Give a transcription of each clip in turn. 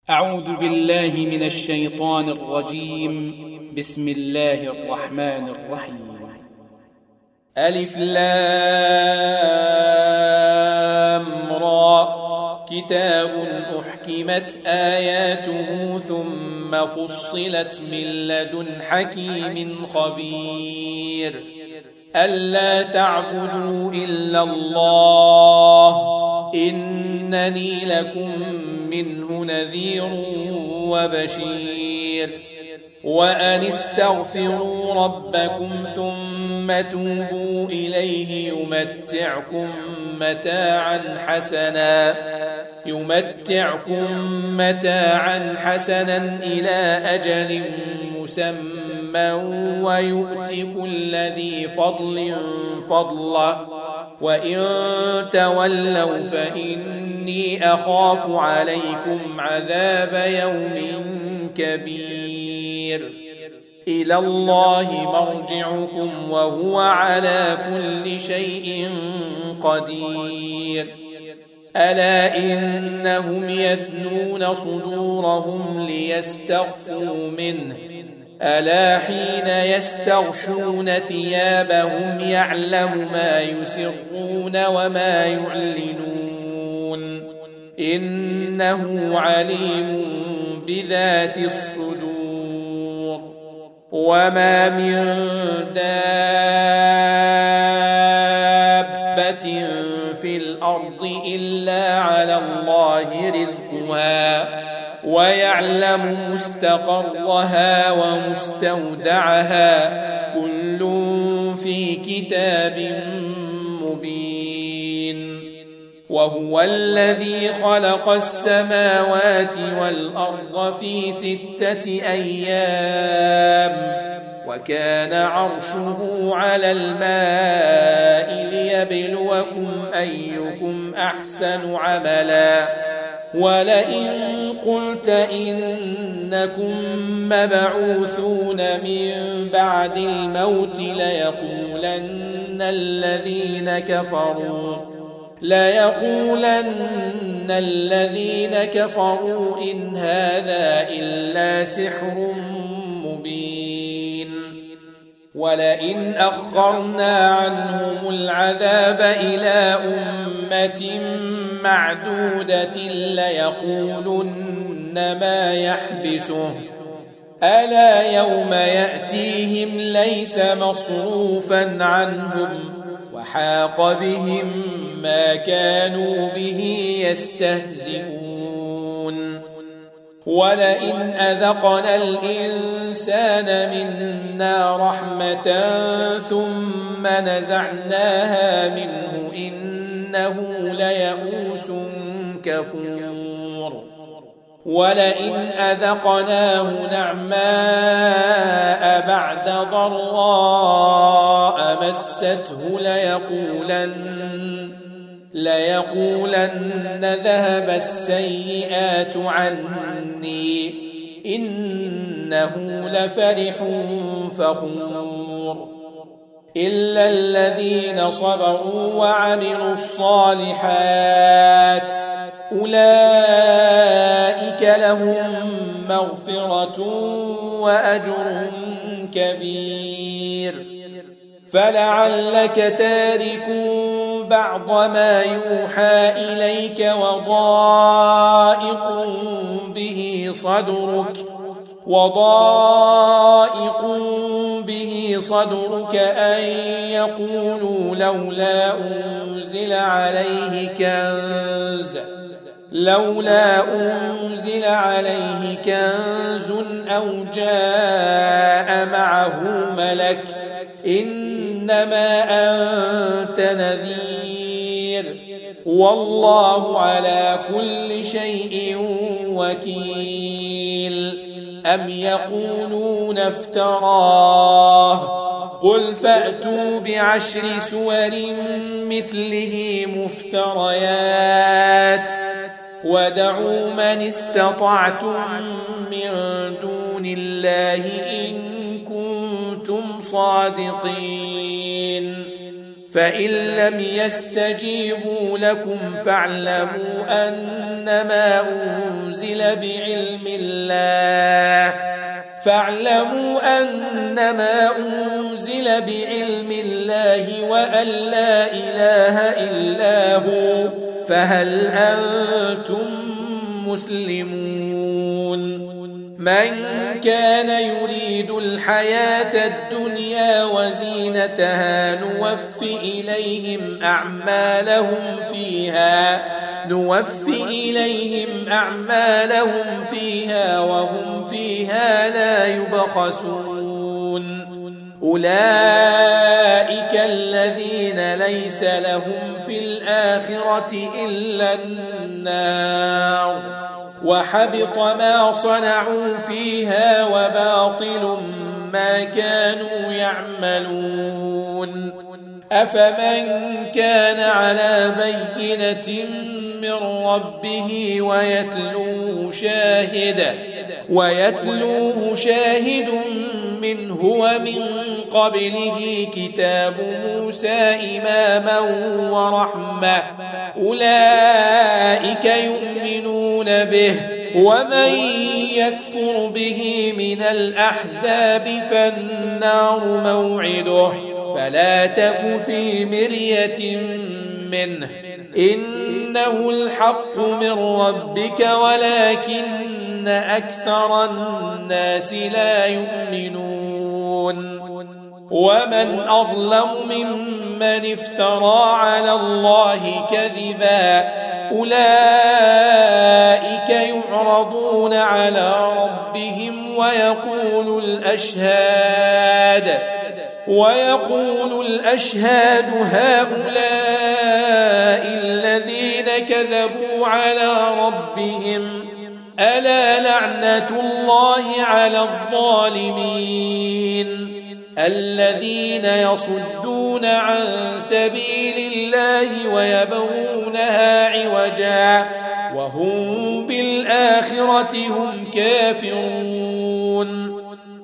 أعوذ بالله من الشيطان الرجيم. بسم الله الرحمن الرحيم. ألف لام را. كتاب أحكمت آياته ثم فصلت من لدن حكيم خبير. ألا تعبدوا إلا الله إنني لكم منه نذير وبشير. وأن استغفروا ربكم ثم توبوا إليه يمتعكم متاعا حسنا إلى أجل مسمى ويؤت كل ذي فضل فضله وإن تولوا فإني أخاف عليكم عذاب يوم كبير. إلى الله مرجعكم وهو على كل شيء قدير. ألا إنهم يثنون صدورهم ليستخفوا منه ألا حين يستغشون ثيابهم يعلم ما يسرون وما يعلنون إنه عليم بذات الصدور. وما من دابة في الأرض إلا على الله رزقها ويعلم مستقرها ومستودعها كل في كتاب مبين. وهو الذي خلق السماوات والأرض في 6 أيام وكان عرشه على الماء ليبلوكم أيكم أحسن عملا. ولئن قلت إنكم مبعوثون من بعد الموت ليقولن الذين كفروا إن هذا إلا سحر مبين. ولئن أخرنا عنهم العذاب إلى أمة معدودة ليقولن ما يحبسه ألا يوم يأتيهم ليس مصروفا عنهم وحاق بهم ما كانوا به يستهزئون. ولئن أذقنا الإنسان منا رحمة ثم نزعناها منه إنه ليئوس كفور. ولئن أذقناه نعماء بعد ضراء مسته ليقولن ذهب السيئات عني إنه لفرح فخور. إلا الذين صبروا وعملوا الصالحات أولئك لهم مغفرة وأجر كبير. فلعلك تارك بعض ما يوحى إليك وضائق به صدرك أن يقولوا لولا أنزل عليه كنز أو جاء معه ملك إنما أنت نذير والله على كل شيء وكيل. أم يقولون افتراه قل فأتوا ب10 سور مثله مفتريات ودعوا من استطعتم من دون الله إن كنتم صادقين فإن لم يستجيبوا لكم فاعلموا أنما أنزل بعلم الله وأن لا إله إلا هو فهل أنتم مسلمون من كان يريد الحياة الدنيا وزينتها نوفي إليهم أعمالهم فيها وهم فيها لا يبخسون أولئك الذين ليس لهم في الآخرة إلا النار وحبط ما صنعوا فيها وباطل ما كانوا يعملون أفمن كان على بينة من ربه ويتلوه شاهد منه ومن قبله كتاب موسى إماما ورحمة أولئك يؤمنون به ومن يكفر به من الأحزاب فالنار موعده فلا تك في مرية منه إنه الحق من ربك ولكن أكثر الناس لا يؤمنون ومن أظلم ممن افترى على الله كذبا أولئك يعرضون على ربهم ويقول الأشهاد هؤلاء الذين كذبوا على ربهم ألا لعنة الله على الظالمين الذين يصدون عن سبيل الله ويبغونها عوجا وهم بالآخرة هم كافرون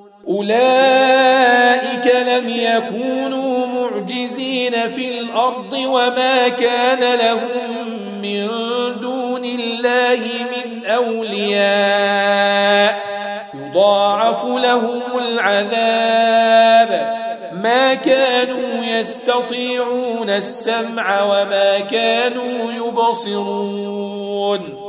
أولئك لم يكونوا معجزين في الأرض وما كان لهم من دون الله من أولياء يضاعف لهم العذاب ما كانوا يستطيعون السمع وما كانوا يبصرون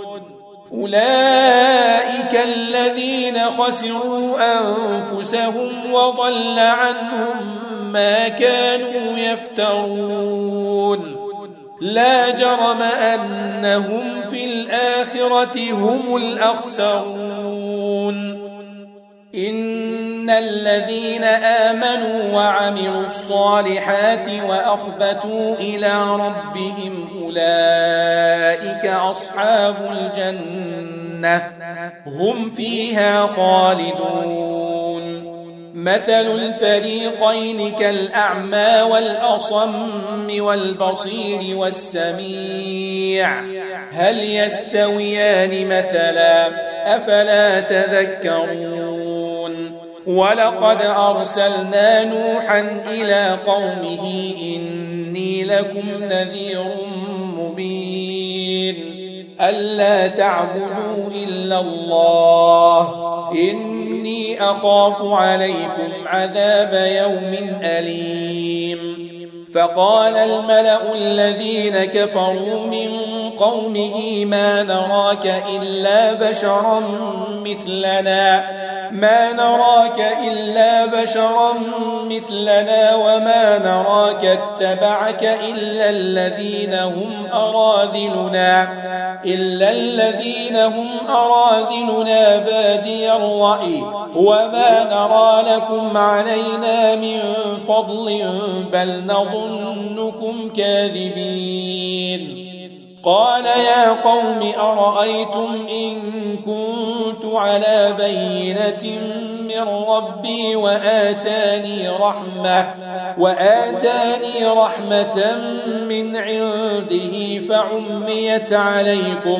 أولئك الذين خسروا أنفسهم وضل عنهم ما كانوا يفترون لا جرم أنهم في الآخرة هم الأخسرون إن الذين آمنوا وعملوا الصالحات وأخبتوا إلى ربهم أولئك أصحاب الجنة هم فيها خالدون مثل الفريقين كالأعمى والأصم والبصير والسميع هل يستويان مثلا أفلا تذكرون ولقد أرسلنا نوحا إلى قومه إني لكم نذير مبين ألا تعبدوا إلا الله إني أخاف عليكم عذاب يوم أليم فقال الملأ الذين كفروا من قومه ما نراك إلا بشرا مثلنا وما نراك اتبعك إلا الذين هم أراذلنا بادي الرأي وما نرى لكم علينا من فضل بل نظنكم كاذبين قال يا قوم أرأيتم إن كنت على بينة من ربي وآتاني رحمة من عنده فعميت عليكم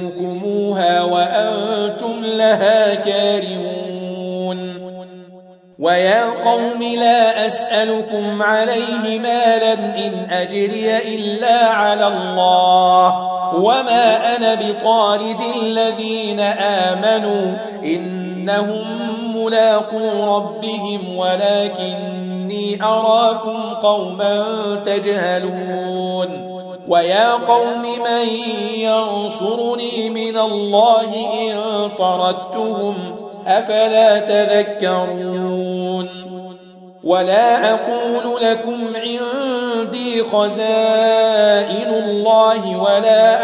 أنلزمكموها وأنتم لها كارهون ويا قوم لا أسألكم عليه مالا إن أجري إلا على الله وما أنا بطارد الذين آمنوا إنهم ملاقو ربهم ولكني أراكم قوما تجهلون ويا قوم من ينصرني من الله إن طردتهم أفلا تذكرون ولا أقول لكم عندي خزائن الله ولا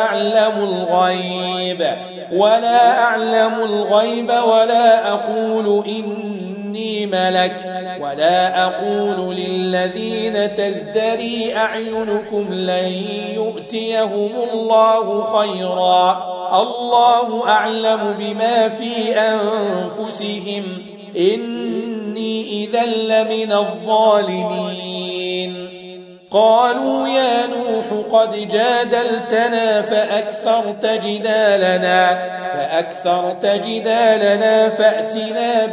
أعلم الغيب ولا أقول إني ملك ولا أقول للذين تزدري أعينكم لن يؤتيهم الله خيرا الله أعلم بما في أنفسهم إني إذا لمن الظالمين قالوا يا نوح قد جادلتنا فأكثرت جدالنا فأتنا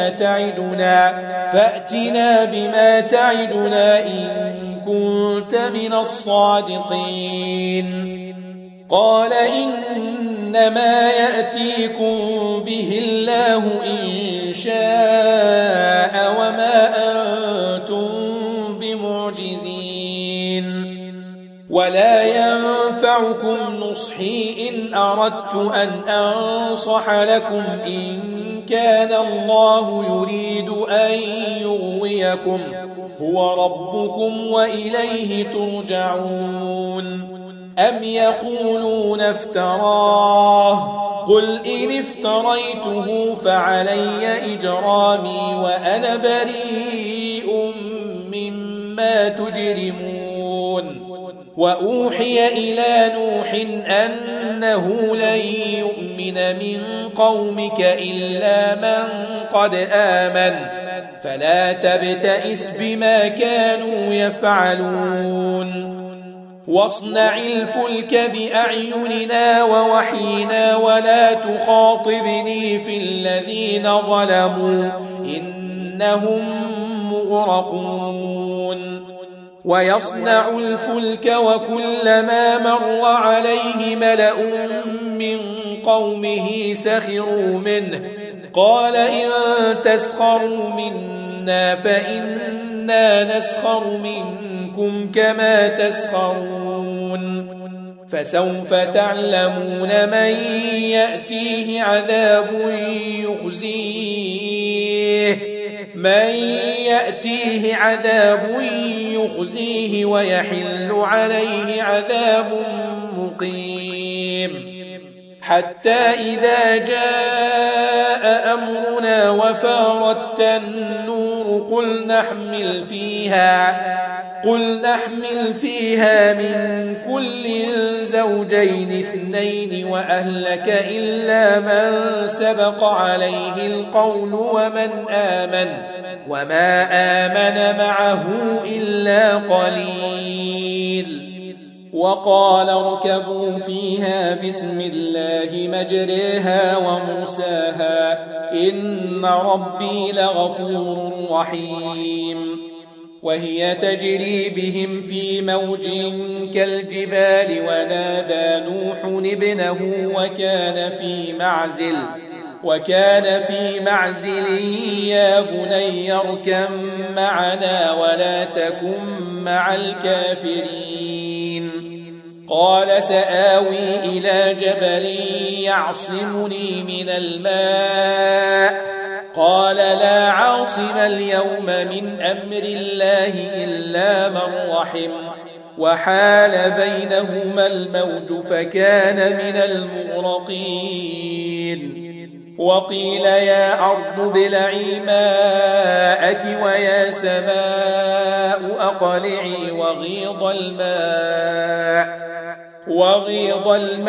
بما تعدنا إن كنت من الصادقين قال إنما يأتيكم به الله إن شاء وما أنتم بمعجزين ولا ينفعكم نصحي إن أردت أن أنصح لكم إن كان الله يريد أن يغويكم هو ربكم وإليه ترجعون أم يقولون افتراه قل إن افتريته فعلي إجرامي وأنا بريء مما تجرمون وأوحي إلى نوح أنه لن يؤمن من قومك إلا من قد آمن فلا تبتئس بما كانوا يفعلون واصنع الفلك بأعيننا ووحينا ولا تخاطبني في الذين ظلموا إنهم مغرقون ويصنع الفلك وكلما مر عليه ملأ من قومه سخروا منه قال إن تسخروا منا فإنا نسخر منكم كما تسخرون فسوف تعلمون من يأتيه عذاب يخزيه ويحل عليه عذاب مقيم حتى إذا جاء أمرنا وفارت النور قل نحمل فيها من كل زوجين اثنين وأهلك إلا من سبق عليه القول وما آمن معه إلا قليل وقال اركبوا فيها بسم الله مجريها ومرساها إن ربي لغفور رحيم وهي تجري بهم في موج كالجبال ونادى نوح ابنه وكان في معزل يا بني اركب معنا ولا تكن مع الكافرين قال سآوي إلى جبل يعصمني من الماء قال لا عاصم اليوم من أمر الله إلا من رحم وحال بينهما الموج فكان من المغرقين وقيل يا أرض ابلعي ماءك ويا سماء أقلعي وغيض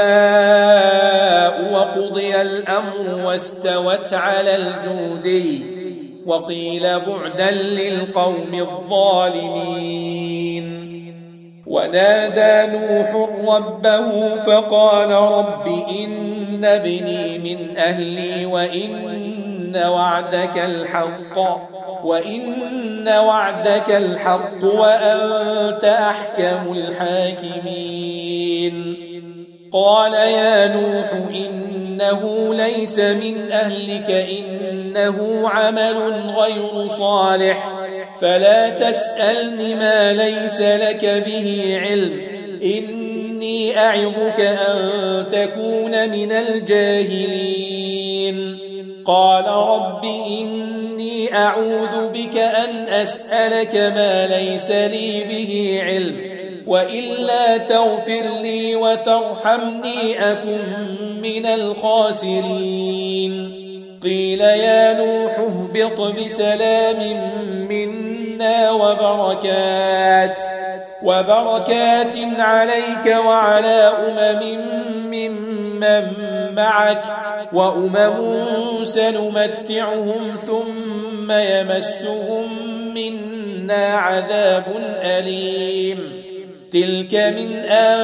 الماء وقضي الأمر واستوت على الجودي وقيل بعدا للقوم الظالمين ونادى نوح ربه فقال رب إن ابني من أهلي وإن وعدك الحق وإن وعدك الحق وأنت أحكم الحاكمين قال يا نوح إنه ليس من أهلك إنه عمل غير صالح فلا تسألني ما ليس لك به علم إني أعظك أن تكون من الجاهلين قال رب إني أعوذ بك أن أسألك ما ليس لي به علم وإلا تغفر لي وترحمني أكن من الخاسرين قيل يا نوح اهبط بسلام منا وبركات عليك وعلى ممن معك وأمم سنمتعهم ثم يمسهم منا عذاب أليم تلك من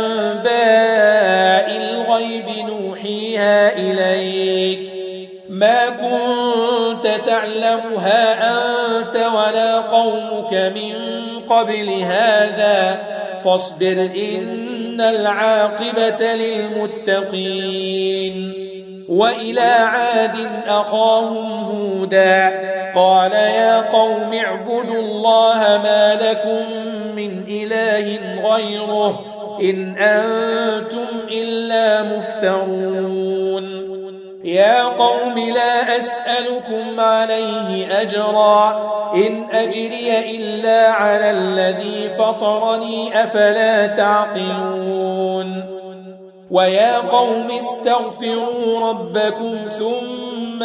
أنباء الغيب نوحيها إليك ما كنت تعلمها أنت ولا قومك من قبل هذا فاصبر إن العاقبة للمتقين وإلى عاد أخاهم هودا قال يا قوم اعبدوا الله ما لكم من إله غيره إن أنتم إلا مفترون يا قوم لا أسألكم عليه أجرا إن أجري إلا على الذي فطرني أفلا تعقلون ويا قوم استغفروا ربكم ثم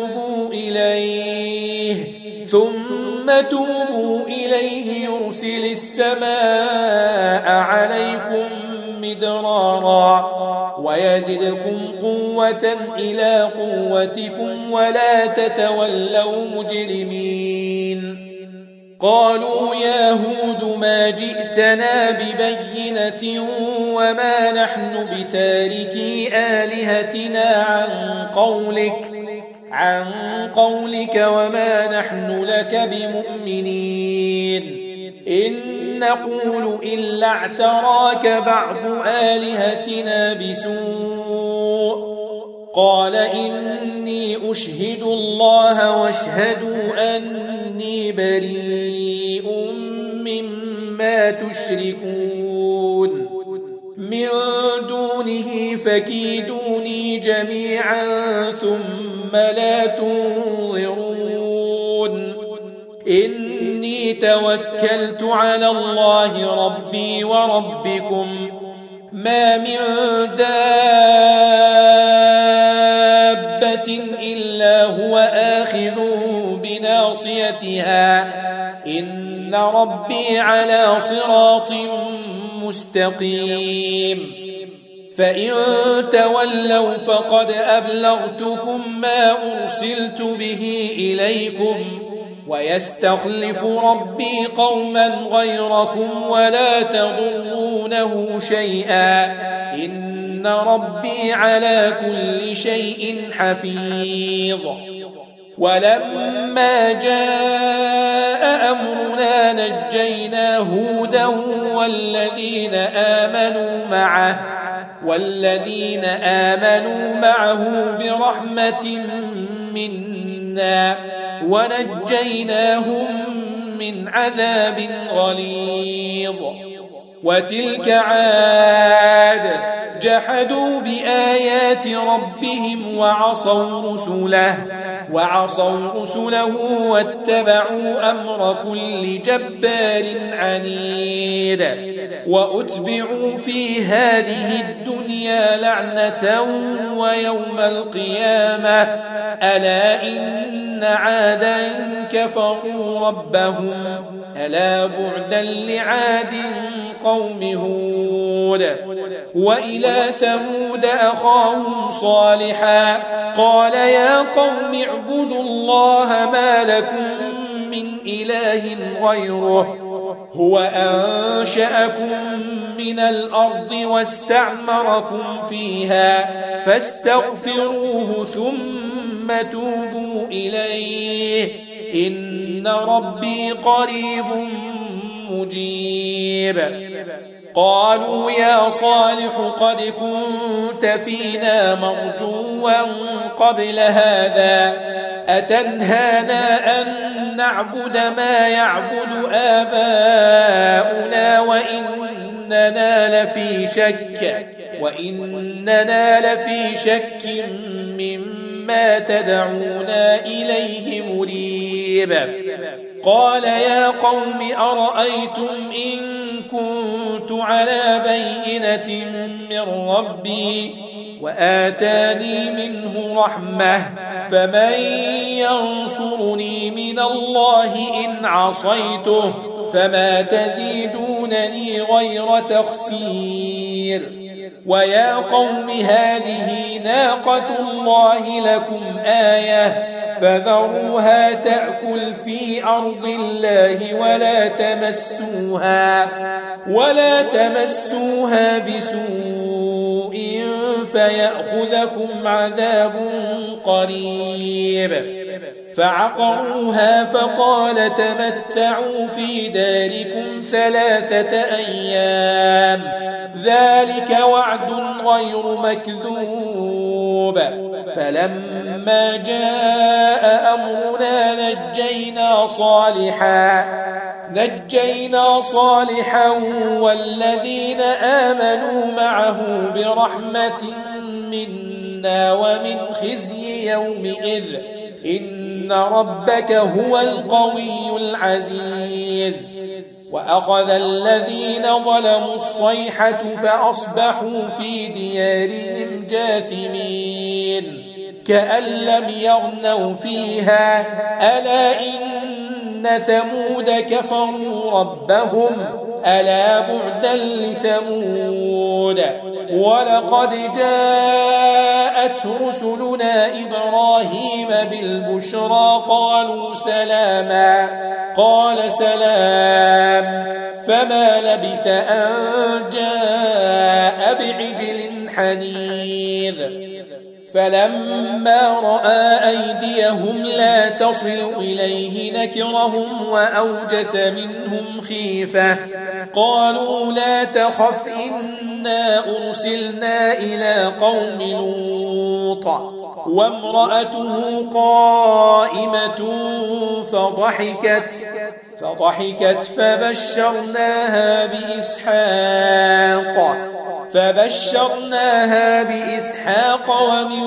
توبوا إليه يرسل السماء عليكم مدرارا ويزدكم قوة إلى قوتكم ولا تتولوا مجرمين قالوا يا هود ما جئتنا ببينة وما نحن بتاركي آلهتنا عن قولك وما نحن لك بمؤمنين إن نقول إلا اعتراك بعض آلهتنا بسوء قال إني أشهد الله واشهدوا أني بريء مما تشركون من دونه فكيدوني جميعا ثم لا تنظرون إني توكلت على الله ربي وربكم ما من دابة إلا هو آخذ بناصيتها إن ربي على صراط مستقيم فإن تولوا فقد أبلغتكم ما أرسلت به إليكم ويستخلف ربي قوما غيركم ولا تضرونه شيئا إن ربي على كل شيء حفيظ ولما جاء أمرنا نجينا هودا والذين آمنوا معه برحمة منا ونجيناهم من عذاب غليظ وتلك عاد جحدوا بآيات ربهم وعصوا رسله واتبعوا أمر كل جبار عنيد وأتبعوا في هذه الدنيا لعنة ويوم القيامة ألا إن عادا كفروا ربهم ألا بعدا لعاد قوم هود وإلى ثمود أخاهم صالحا قال يا قوم اعبدوا الله ما لكم من إله غيره هو أنشأكم من الأرض واستعمركم فيها فاستغفروه ثم توبوا إليه إن إن ربي قريب مجيب. قالوا يا صالح قد كنت فينا مرجوا قبل هذا أتنهانا أن نعبد ما يعبد آباؤنا وإننا لفي شك مما تدعونا إليه مريب. قال يا قوم أرأيتم إن كنت على بينة من ربي وآتاني منه رحمة فمن ينصرني من الله إن عصيته فما تزيدونني غير تخسير. ويا قوم هذه ناقة الله لكم آية فذروها تأكل في أرض الله ولا تمسوها بسوء فيأخذكم عذاب قريب. فعقروها فقال تمتعوا في داركم 3 أيام ذلك وعد غير مكذوب. فلما جاء أمرنا نجينا صالحا والذين آمنوا معه برحمة منا ومن خزي يومئذ إن ربك هو القوي العزيز. وأخذ الذين ظلموا الصيحة فأصبحوا في ديارهم جاثمين كأن لم يغنوا فيها ألا إن ثمود كفروا ربهم ألا بعدا لثمود. ولقد جاءت رسلنا إبراهيم بالبشرى قالوا سلاما قال سلام فما لبث أن جاء بعجل حنيذ. فلما رأى أيديهم لا تصل إليه نكرهم وأوجس منهم خيفة قالوا لا تخف إنا أرسلنا إلى قوم لوط وامرأته قائمة فضحكت فبشرناها بإسحاق ومن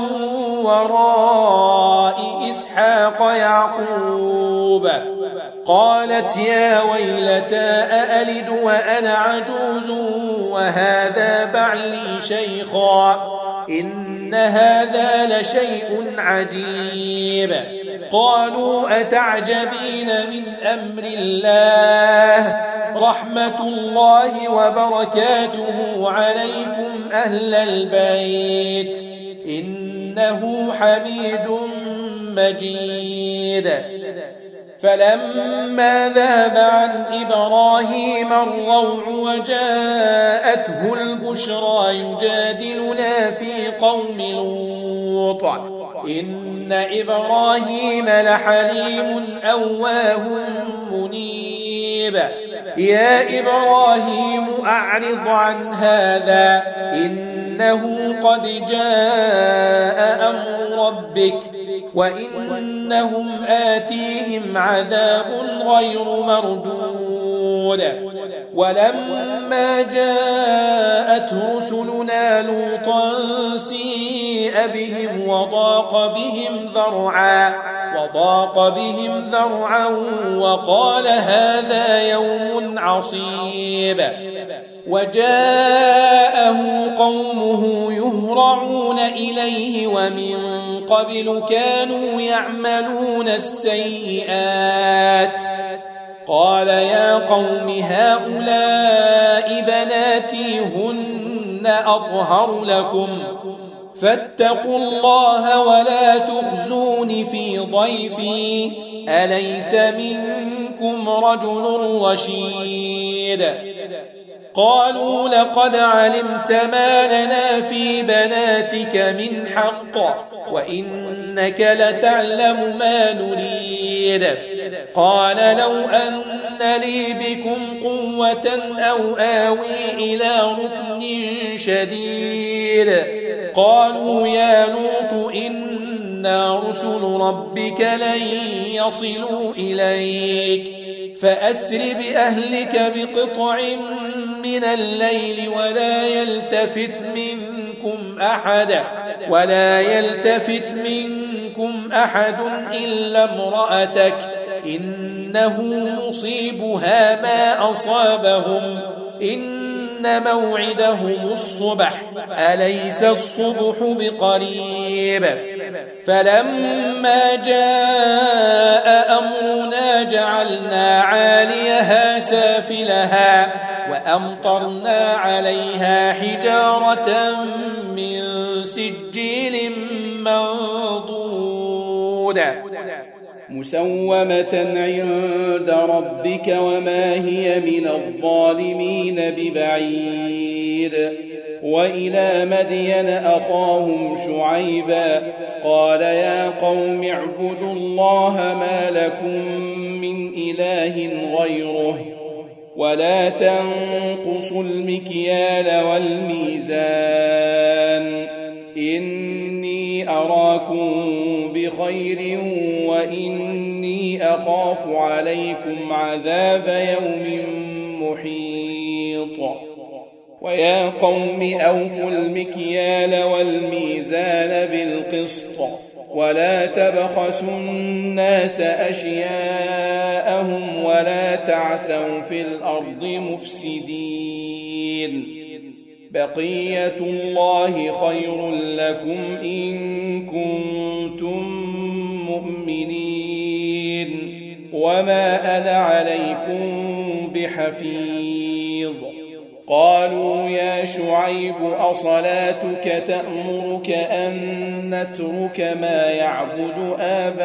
وراء إسحاق يعقوب. قالت يا ويلتى أألد وأنا عجوز وهذا بعلي شيخا إن هذا لشيء عجيب. قالوا أتعجبين من أمر الله رحمة الله وبركاته عليكم أهل البيت إنه حميد مجيد. فلما ذهب عن إبراهيم الروع وجاءته البشرى يجادلنا في قوم لوط إن إبراهيم لحليم أواه منيب. يا إبراهيم أعرض عن هذا إنه قد جاء أمر ربك وإنهم آتيهم عذاب غير مردود. ولما جاءت رسلنا لوطا سيء بهم وضاق بهم ذرعا وقال هذا يوم عصيب. وجاءه قومه يهرعون إليه ومن قبل كانوا يعملون السيئات. قال يا قوم هؤلاء بناتي هن أطهر لكم فاتقوا الله ولا تخزون في ضيفي أليس منكم رجل رشيد. قالوا لقد علمت ما لنا في بناتك من حق وإنك لتعلم ما نريد قال لو أن لي بكم قوة أو آوي إلى ركن شديد قالوا يا لوط إنا رسل ربك لن يصلوا إليك فأسر بأهلك بقطع من الليل ولا يلتفت منكم أحد إلا امرأتك إنه مصيبها ما أصابهم إن موعدهم الصبح أليس الصبح بقريب فلما جاء أمرنا جعلنا عاليها سافلها وأمطرنا عليها حجارة من سجيل منضود مسومة عند ربك وما هي من الظالمين ببعيد وإلى مدين أخاهم شعيبا قال يا قوم اعبدوا الله ما لكم من إله غيره ولا تنقصوا المكيال والميزان إني أراكم بخير وإني أخاف عليكم عذاب يوم محيط ويا قوم أوفوا المكيال والميزان بالقسط ولا تبخسوا الناس أشياءهم ولا تعثوا في الأرض مفسدين بقية الله خير لكم إن كنتم مؤمنين وما أنا عليكم بحفيظ قالوا يا شعيب أصلاتك تأمرك أن نترك ما يعبد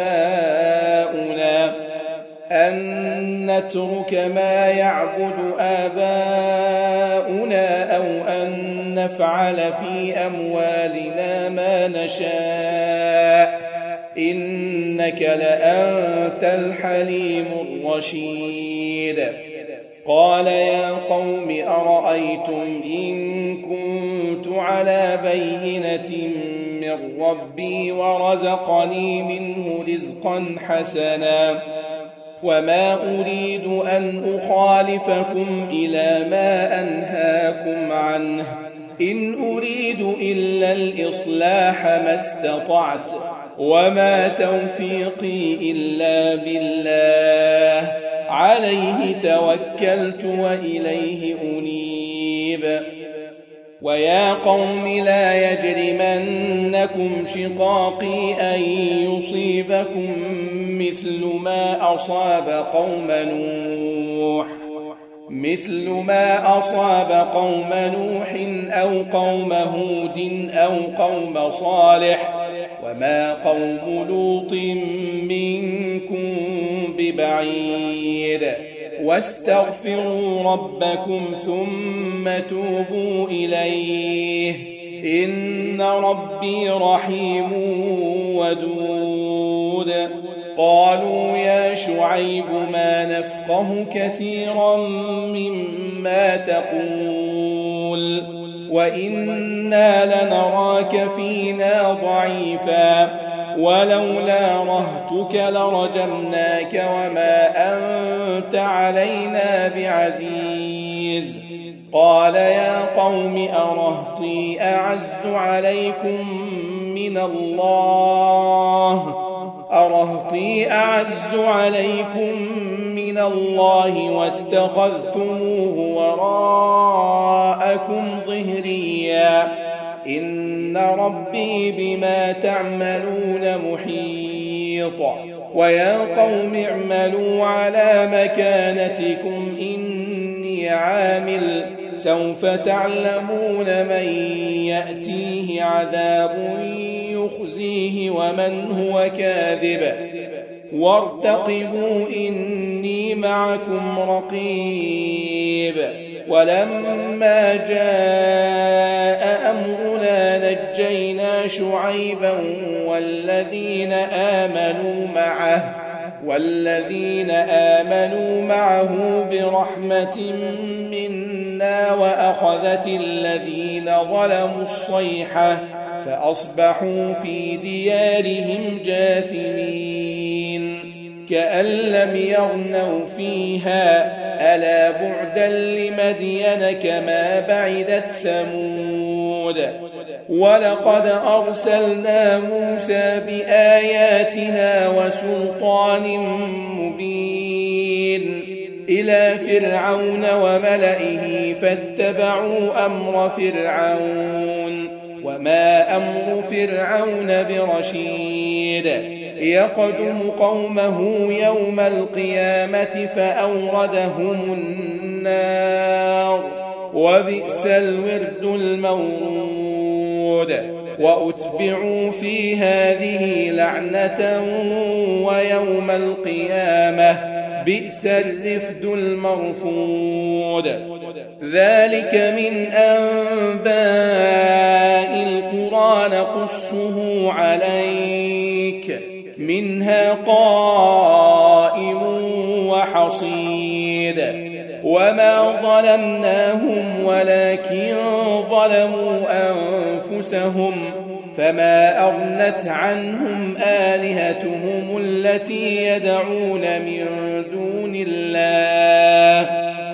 آباؤنا أو أن نفعل في أموالنا ما نشاء إنك لأنت الحليم الرشيد قال يا قوم أرأيتم إن كنت على بينة من ربي ورزقني منه رزقا حسنا وما أريد أن أخالفكم إلى ما أنهاكم عنه إن أريد إلا الإصلاح ما استطعت وما توفيقي إلا بالله عليه توكلت وإليه أنيب ويا قوم لا يجرمنكم شقاقي أن يصيبكم مثل ما أصاب قوم نوح أو قوم هود أو قوم صالح وما قوم لوط منكم ببعيد واستغفروا ربكم ثم توبوا إليه إن ربي رحيم ودود قالوا يا شعيب ما نفقه كثيرا مما تقول وإنا لنراك فينا ضعيفا ولولا رهتك لرجمناك وما أنت علينا بعزيز قال يا قوم أرهطي أعز عليكم من الله واتخذتموه وراءكم ظهريا إن ربي بما تعملون محيط ويا قوم اعملوا على مكانتكم إني عامل سوف تعلمون من يأتيه عذاب يخزيه ومن هو كاذب وارتقبوا إني معكم رقيب ولما جاء أمرنا نجينا شعيبا والذين آمنوا معه والذين آمنوا معه برحمة منا وأخذت الذين ظلموا الصيحة فأصبحوا في ديارهم جاثمين كأن لم يغنوا فيها ألا بعدا لمدين كما بعدت ثمود ولقد أرسلنا موسى بآياتنا وسلطان مبين إلى فرعون وملئه فاتبعوا أمر فرعون وما أمر فرعون برشيد يقدم قومه يوم القيامة فأوردهم النار وبئس الورد المورود وأتبعوا في هذه لعنة ويوم القيامة بئس الرفد المرفود ذلك من أنباء القرى نقصه عليك منها قائم وحصيد وما ظلمناهم ولكن ظلموا أنفسهم فما أغنت عنهم آلهتهم التي يدعون من دون الله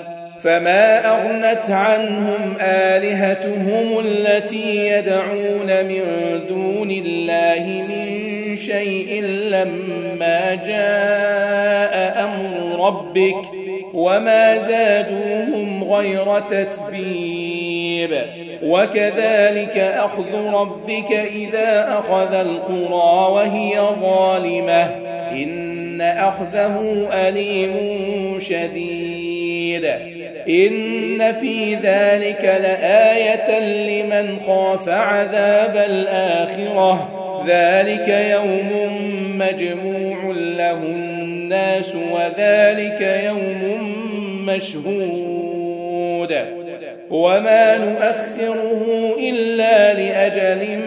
من شيء لما جاء أمر ربك وما زادوهم غير تتبيب وكذلك أخذ ربك إذا أخذ القرى وهي ظالمة إن أخذه أليم شديد إن في ذلك لآية لمن خاف عذاب الآخرة ذلك يوم مجموع له الناس وذلك يوم مشهود وما نؤخره إلا لأجل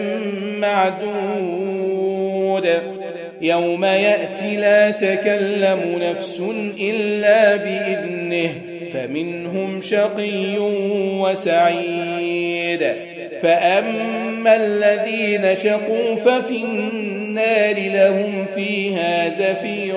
معدود يوم يأتي لا تكلم نفس إلا بإذنه فمنهم شقي وسعيد فأما الذين شقوا ففي النار لهم فيها زفير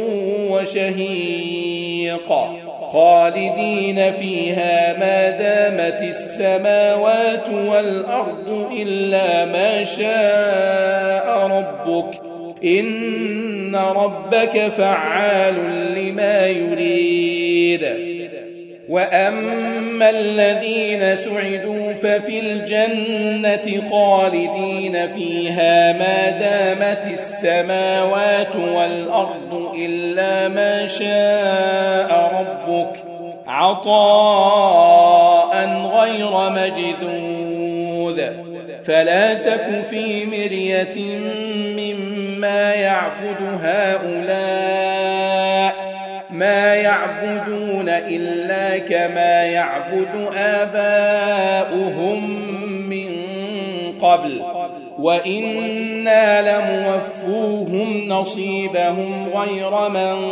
وشهيق خالدين فيها ما دامت السماوات والأرض إلا ما شاء ربك إن ربك فعال لما يريد وأما الذين سعدوا ففي الجنة خالدين فيها ما دامت السماوات والأرض إلا ما شاء ربك عطاء غير مجذوذ فلا تك في مرية مما يعبد هؤلاء ما يعبدون إلا كما يعبد آباؤهم من قبل وإنا لموفوهم نصيبهم غير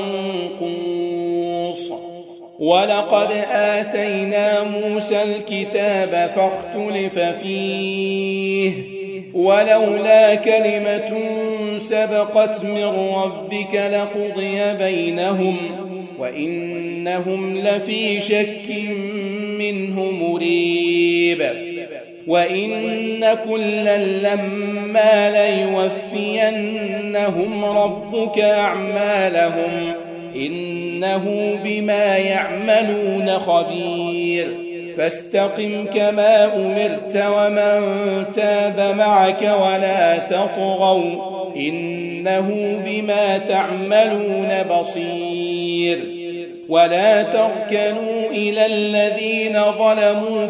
منقوص ولقد آتينا موسى الكتاب فاختلف فيه ولولا كلمة سبقت من ربك لقضي بينهم وإنهم لفي شك منه مريب وإن كلا لما ليوفينهم ربك أعمالهم إنه بما يعملون خبير فاستقم كما أمرت ومن تاب معك ولا تطغوا إنه بما تعملون بصير ولا تركنوا إلى الذين ظلموا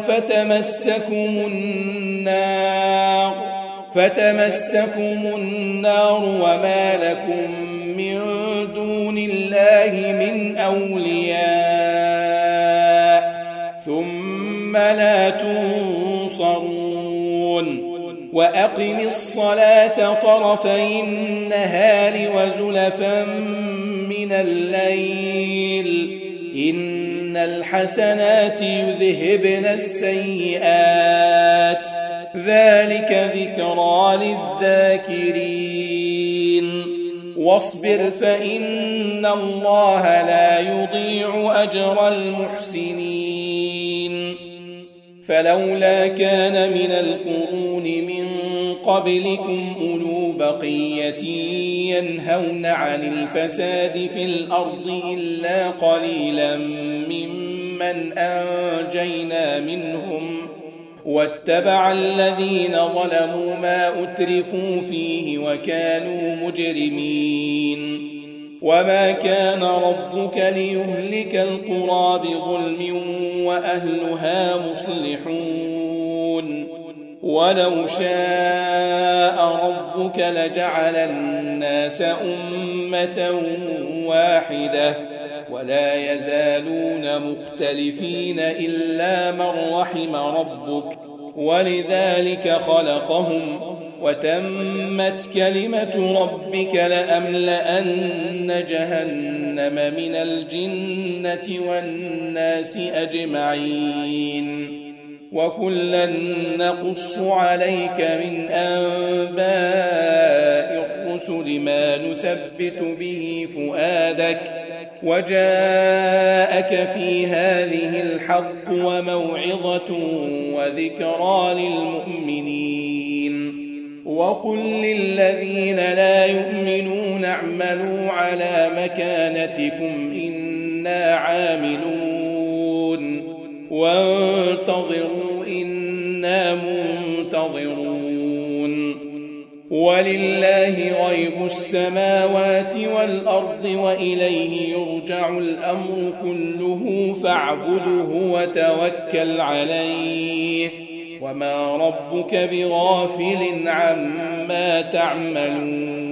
فتمسكم النار وما لكم من دون الله من أولياء ثم لا تنصرون وأقم الصلاة طرفي النهار وزلفا من من الليل إن الحسنات يذهبن السيئات ذلك ذكرى للذاكرين واصبر فإن الله لا يضيع أجر المحسنين فلولا كان من القرون من قبلكم أولو بقية ينهون عن الفساد في الأرض إلا قليلا ممن أنجينا منهم واتبع الذين ظلموا ما أترفوا فيه وكانوا مجرمين وما كان ربك ليهلك القرى بظلم وأهلها مصلحون ولو شاء ربك لجعل الناس أمة واحدة ولا يزالون مختلفين إلا من رحم ربك ولذلك خلقهم وتمت كلمة ربك لأملأن جهنم من الجنة والناس أجمعين وكلا نقص عليك من أنباء الرسل ما نثبت به فؤادك وجاءك في هذه الحق وموعظة وذكرى للمؤمنين وقل للذين لا يؤمنون اعملوا على مكانتكم إنا عاملون وانتظروا إنا منتظرون ولله غيب السماوات والأرض وإليه يرجع الأمر كله فاعبده وتوكل عليه وما ربك بغافل عما تعملون